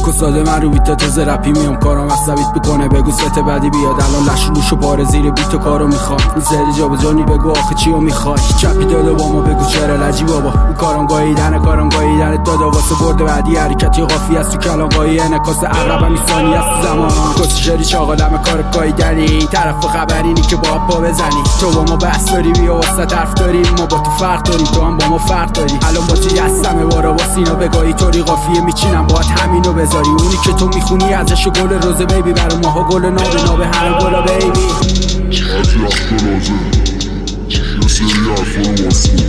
پاک و ساده من رو بیت تازه رپی میام کارم عصبیت بکنه بگو ست بعدی بیاد الان لشلوشو پاره زیر بیت و کارو میخواد زدی جا به جانی بگو آخه چیو میخوای چپی داده با ما بگو چرا لجی بابا کارم گاییدن دادا واسه برد بعدی حرکتی قافی است تو کلاغایی انعکاس عقربم میسانی است زمان کسی شری چاقالم کار گاییدنی طرف خبرینی که با پا بزنی تو با ما بحث داری بیا واسه طرف داریم ما با تو فرق داریم تو هم با ما فرق داری الان با چی هستمه بارا با سینا بگاهی طوری قافیه میچینم باید همینو بذاری اونی که تو میخونی ازشو گل روزه بیبی برا ماها گل نابه همه گلا بیبی از وقت لازم یه سری حرفا رو باز کن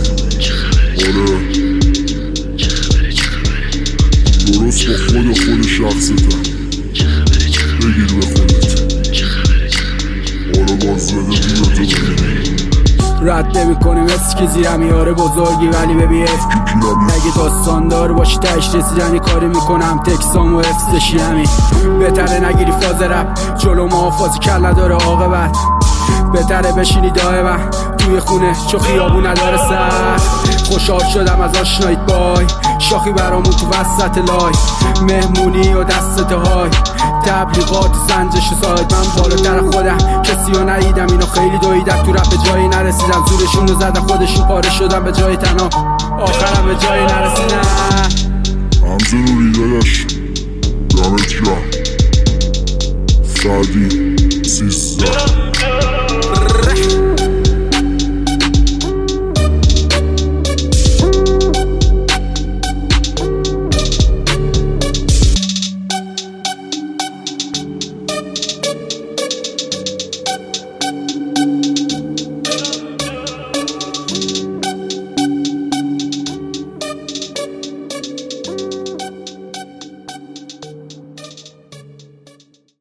درست با خود شخصتم بگیر به خودت باز زده بیا تو بگیر رد نمی کنیم مثل که زیرم یاره بزرگی ولی ببی اگه داستان دار باشی تهش رسیدن یه کاری میکنم تکسام و حفظشی همین بهتره نگیری فاز رپ جلو ما فازی کل نداره عاقبت بهتره بشینی دائما توی خونه چو خیابون نداره سر خوشحال شدم از آشناییت بای شاخی برامون تو وسط لای مهمونی و دستت های تبلیغات سنجش و ساید من بالاتر خودم کسی رو ندیدم اینو خیلی دویدن تو رپ به جایی نرسیدم زورشون رو زدن خودشون پاره شدن به جای تنها آخرم به جایی نرسیدم همزه روری داداش دمت گرم سعدی